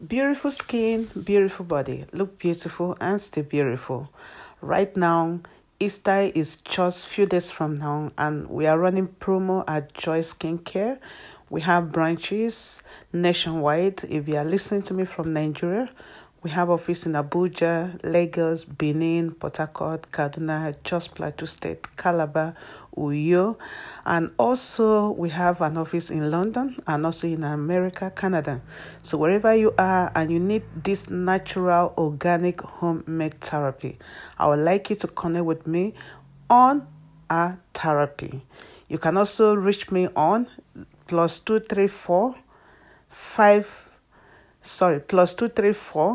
Beautiful skin, beautiful body. Look beautiful and stay beautiful. Right now, Easter is just few days from now, and we are running promo at Joy Skincare. We have branches nationwide. If you are listening to me from Nigeria, we have office in Abuja, Lagos, Benin, Port Harcourt, Kaduna, Jos Plateau State, Calabar, Uyo, and also we have an office in London and also in America, Canada. So wherever you are and you need this natural, organic, homemade therapy, I would like you to connect with me on our therapy. You can also reach me on +234 +234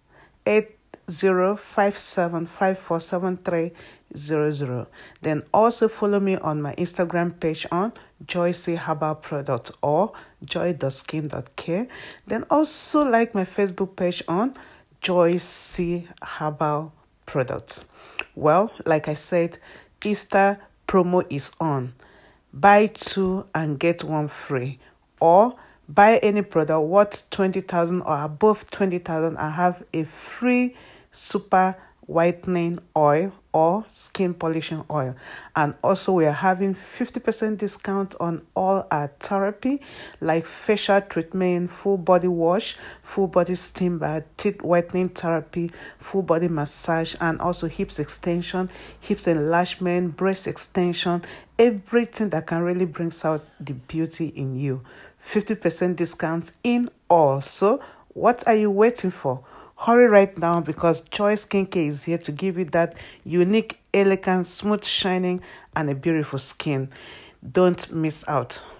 8057547300. Then also follow me on my Instagram page on Joyce Herbal Product or joy.skin.care. Then also like my Facebook page on Joyce Herbal Products. Well, like I said, Easter promo is on. Buy two and get one free, or buy any product worth 20,000 or above 20,000 and have a free super whitening oil or skin polishing oil. And also we are having 50% discount on all our therapy like facial treatment, full body wash, full body steam bath, teeth whitening therapy, full body massage, and also hips extension, hips enlargement, breast extension, everything that can really brings out the beauty in you. 50% discount in all. So what are you waiting for? Hurry right now, because Joy Skincare is here to give you that unique, elegant, smooth, shining, and a beautiful skin. Don't miss out.